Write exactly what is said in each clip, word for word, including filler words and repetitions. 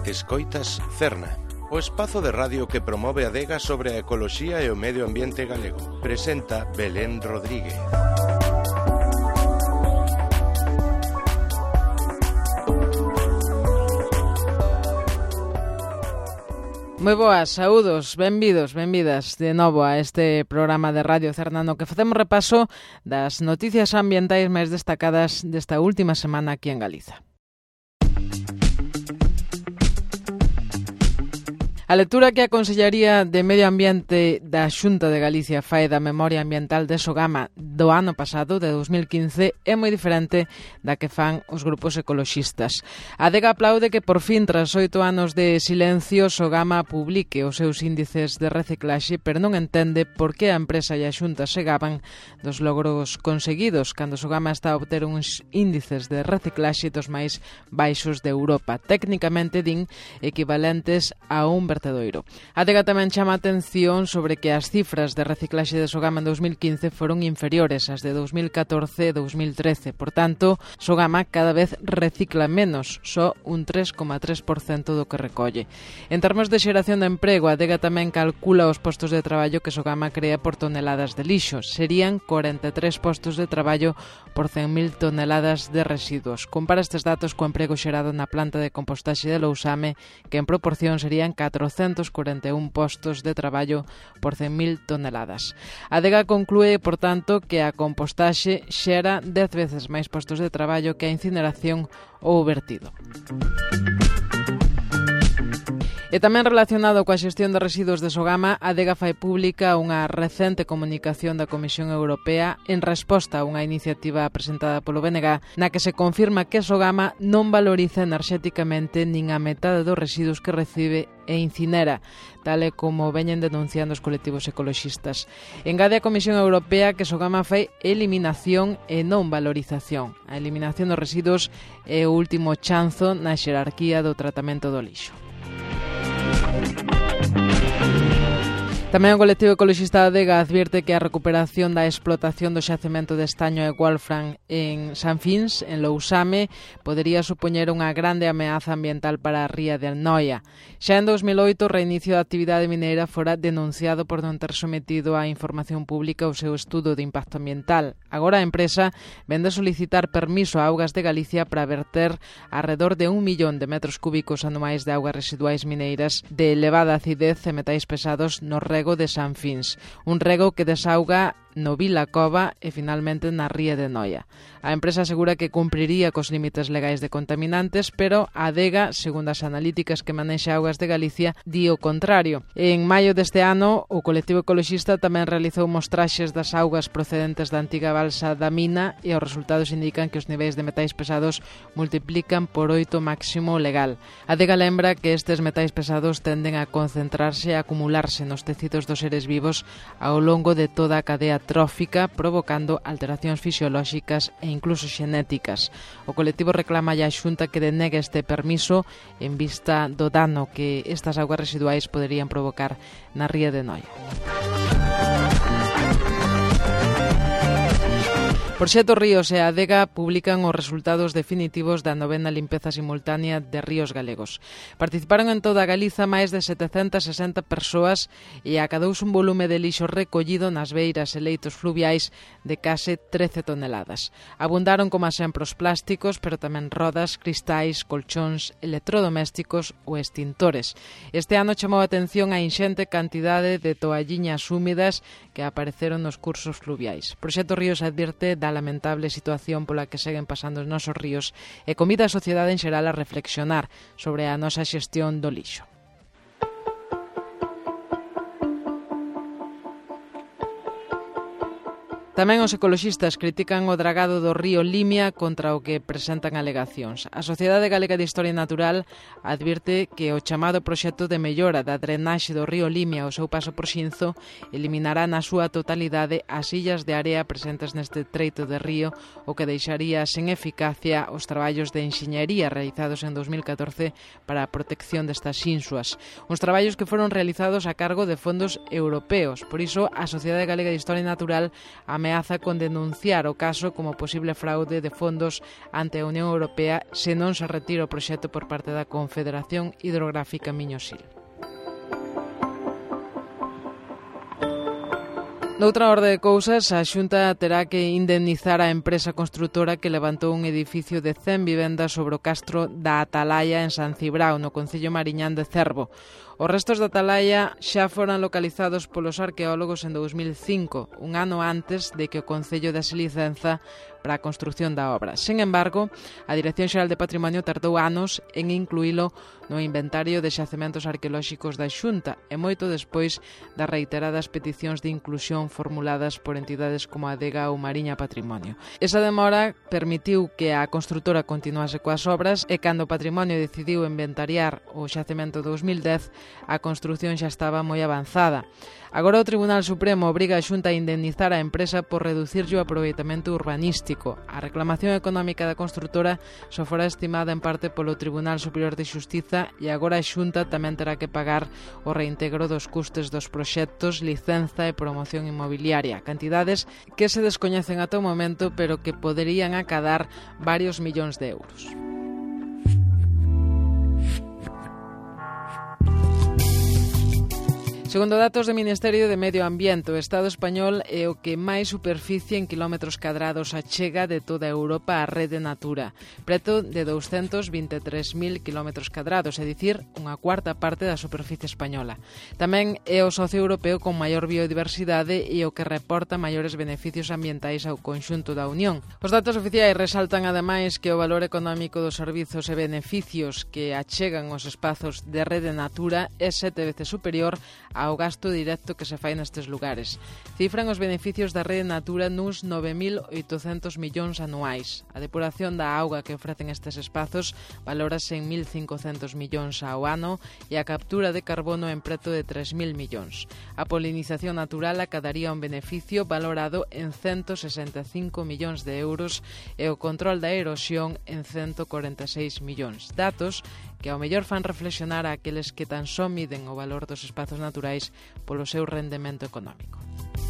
Escoitas Cerna, o espazo de radio que promove a adega sobre a ecoloxía e o medio ambiente galego. Presenta Belén Rodríguez. Moi boas, saúdos, benvidos, benvidas de novo a este programa de Radio Cerna no que facemos repaso das noticias ambientais máis destacadas desta última semana aquí en Galiza. A lectura que a Consellería de Medio Ambiente da Xunta de Galicia fai da memoria ambiental de Sogama do ano pasado, de dos mil quince, é moi diferente da que fan os grupos ecoloxistas. A adega aplaude que por fin, tras oito anos de silencio, Sogama publique os seus índices de reciclaxe, pero non entende por que a empresa e a Xunta se gaban dos logros conseguidos cando Sogama está a obter uns índices de reciclaxe dos máis baixos de Europa, técnicamente din equivalentes a un vertedoiro. A adega tamén chama a atención sobre que as cifras de reciclaxe de Sogama en dos mil quince foron inferiores ás de dos mil catorce e dos mil trece. Por tanto, Sogama cada vez recicla menos, só un tres coma tres por cento do que recolle. En termos de xeración de emprego, a adega tamén calcula os postos de traballo que Sogama crea por toneladas de lixo. Serían corenta e tres postos de traballo por cen mil toneladas de residuos. Compara estes datos co emprego xerado na planta de compostaxe de Lousame, que en proporción serían catrocentos corenta e un postos de traballo por cen mil toneladas. A adega conclúe, por tanto, que a compostaxe xera dez veces máis postos de traballo que a incineración ou o vertido. E tamén relacionado coa xestión de residuos de Sogama, a adega fai pública unha recente comunicación da Comisión Europea en resposta a unha iniciativa presentada polo B N G na que se confirma que Sogama non valoriza enerxéticamente nin a metade dos residuos que recibe e incinera, tal e como veñen denunciando os colectivos ecoloxistas. Engade a Comisión Europea que Sogama fai eliminación e non valorización. A eliminación dos residuos é o último chanzo na xerarquía do tratamento do lixo. Tamén o colectivo ecoloxista da adega advierte que a recuperación da explotación do xacemento de estaño e wolfram en Sanfins, en Lousame, podería supoñer unha grande ameaza ambiental para a ría de Noia. Xa en dos mil oito, o reinicio da actividade mineira fora denunciado por non ter sometido á información pública o seu estudo de impacto ambiental. Agora a empresa vende solicitar permiso a Augas de Galicia para verter alrededor de un millón de metros cúbicos anuais de augas residuais mineiras de elevada acidez e metais pesados no rego de Sanfins, un rego que desauga no Vila Cova e finalmente na ría de Noia. A empresa asegura que cumpriría cos límites legais de contaminantes, pero a adega, segundo as analíticas que manexa Augas de Galicia, di o contrario. En maio deste ano, o colectivo ecoloxista tamén realizou mostraxes das augas procedentes da antiga balsa da mina e os resultados indican que os niveis de metais pesados multiplican por oito máximo legal. A adega lembra que estes metais pesados tenden a concentrarse e a acumularse nos tecidos dos seres vivos ao longo de toda a cadea trófica, provocando alteracións fisiolóxicas e incluso xenéticas. O colectivo reclama a Xunta que denegue este permiso en vista do dano que estas augas residuais poderían provocar na ría de Noia. Proxecto Ríos e a adega publican os resultados definitivos da novena limpeza simultánea de ríos galegos. Participaron en toda a Galiza máis de setecentas e sesenta persoas e acadouse un volume de lixo recollido nas beiras e leitos fluviais de case trece toneladas. Abundaron como sempre os plásticos, pero tamén rodas, cristais, colchóns, electrodomésticos ou extintores. Este ano chamou a atención a inxente cantidade de toalliñas húmidas que apareceron nos cursos fluviais. Proxecto Ríos advierte da lamentable situación pola que seguen pasando os nosos ríos e convida a sociedade en xeral a reflexionar sobre a nosa xestión do lixo. Tamén os ecoloxistas critican o dragado do río Limia contra o que presentan alegacións. A Sociedade Galega de Historia Natural advirte que o chamado proxecto de mellora da drenaxe do río Limia ao seu paso por Xinzo eliminará na súa totalidade as illas de area presentes neste treito de río, o que deixaría sen eficacia os traballos de enxeñería realizados en dos mil catorce para a protección destas xínsuas. Uns traballos que foron realizados a cargo de fondos europeos. Por iso, a Sociedade Galega de Historia Natural ameaza ameaza con denunciar o caso como posible fraude de fondos ante a Unión Europea se non se retira o proxecto por parte da Confederación Hidrográfica Miño-Sil. Noutra orde de cousas, a Xunta terá que indemnizar a empresa construtora que levantou un edificio de cen vivendas sobre o castro da Atalaya en San Cibrao, no concello mariñán de Cervo. Os restos da Atalaya xa foran localizados polos arqueólogos en dous mil cinco, un ano antes de que o Concello dese licenza para a construción da obra. Sen embargo, a Dirección Xeral de Patrimonio tardou anos en incluílo no inventario de xacementos arqueolóxicos da Xunta e moito despois das reiteradas peticións de inclusión formuladas por entidades como a Adega ou Mariña Patrimonio. Esa demora permitiu que a construtora continuase coas obras e cando o Patrimonio decidiu inventariar o xacemento dous mil dez, a construción xa estaba moi avanzada. Agora o Tribunal Supremo obriga a Xunta a indemnizar a empresa por reducirlle o aproveitamento urbanístico. A reclamación económica da construtora só fora estimada en parte polo Tribunal Superior de Xustiza e agora a Xunta tamén terá que pagar o reintegro dos custes dos proxectos, licenza e promoción inmobiliaria, cantidades que se descoñecen ata o momento pero que poderían acadar varios millóns de euros. Segundo datos do Ministerio de Medio Ambiente, o Estado español é o que máis superficie en kilómetros cadrados achega de toda Europa á rede Natura, preto de douscentos vinte e tres mil kilómetros cadrados, é dicir, unha cuarta parte da superficie española. Tamén é o socio europeo con maior biodiversidade e o que reporta maiores beneficios ambientais ao conxunto da Unión. Os datos oficiais resaltan ademais que o valor económico dos servizos e beneficios que achegan os espazos de rede Natura é sete veces superior ao gasto directo que se fai nestes lugares. Cifran os beneficios da rede Natura nuns nove mil oitocentos millóns anuais. A depuración da auga que ofrecen estes espazos valórase en mil cincocentos millóns ao ano e a captura de carbono en preto de tres mil millóns. A polinización natural acadaría un beneficio valorado en ciento sesenta e cinco millóns de euros e o control da erosión en ciento corenta e seis millóns. Datos que ao mellor fan reflexionar a aqueles que tan só miden o valor dos espazos naturais polo seu rendemento económico.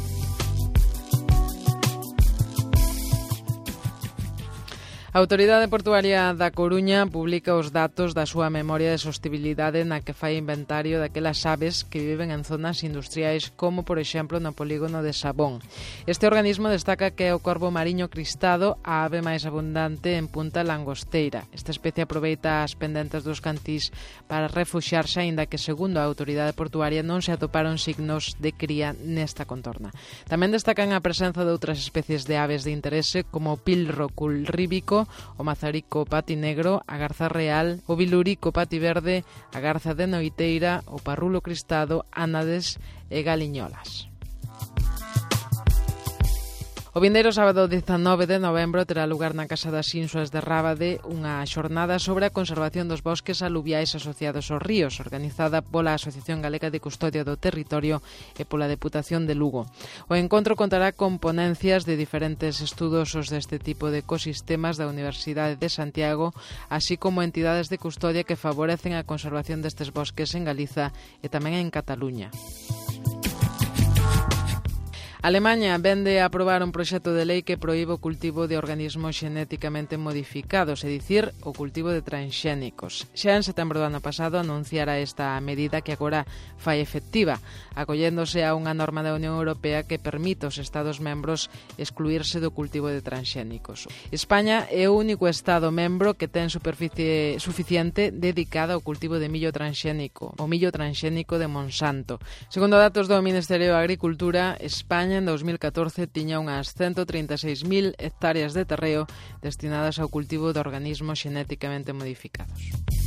A Autoridade Portuaria da Coruña publica os datos da súa memoria de sostibilidade na que fai inventario daquelas aves que viven en zonas industriais como, por exemplo, no polígono de Sabón. Este organismo destaca que é o corvo mariño cristado a ave máis abundante en Punta Langosteira. Esta especie aproveita as pendentes dos cantís para refuxiarse, aínda que, segundo a Autoridade Portuaria, non se atoparon signos de cría nesta contorna. Tamén destacan a presenza de outras especies de aves de interese como o pilro culríbico, o mazarico pati negro, a garza real, o bilurico pati verde, a garza de noiteira, o parrulo cristado, ánades e galiñolas. O vindeiro sábado dezanove de novembro terá lugar na Casa das Insuas de Rábade unha xornada sobre a conservación dos bosques aluviais asociados aos ríos, organizada pola Asociación Galega de Custodia do Territorio e pola Deputación de Lugo. O encontro contará con ponencias de diferentes estudosos deste tipo de ecosistemas da Universidade de Santiago, así como entidades de custodia que favorecen a conservación destes bosques en Galiza e tamén en Cataluña. Alemaña vende a aprobar un proxecto de lei que proíbe o cultivo de organismos xenéticamente modificados, é dicir, o cultivo de transxénicos. Xa en setembro do ano pasado anunciara esta medida que agora fai efectiva, acolléndose a unha norma da Unión Europea que permite aos Estados membros excluirse do cultivo de transxénicos. España é o único Estado membro que ten superficie suficiente dedicada ao cultivo de millo transxénico, o millo transxénico de Monsanto. Segundo datos do Ministerio de Agricultura, España en dos mil catorce tiña unhas ciento trinta e seis mil hectáreas de terreo destinadas ao cultivo de organismos xenéticamente modificados.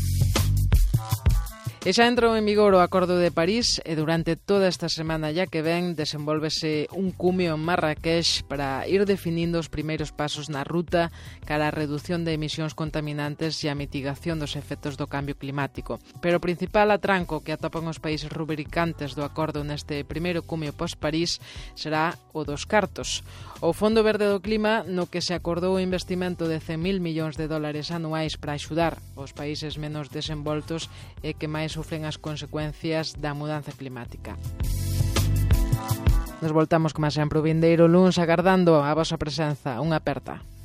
E xa entrou en vigor o Acordo de París e durante toda esta semana ya que ven desenvólvese un cumio en Marrakech para ir definindo os primeiros pasos na ruta cara á reducción de emisións contaminantes e a mitigación dos efectos do cambio climático. Pero o principal atranco que atopan os países rubricantes do acordo neste primeiro cumio pós-París será o dos cartos. O Fondo Verde do Clima, no que se acordou o investimento de cen mil millóns de dólares anuais para axudar os países menos desenvoltos e que máis sufren as consecuencias da mudanza climática. Nos voltamos como sempre o vindeiro luns agardando a vosa presenza. Unha aperta.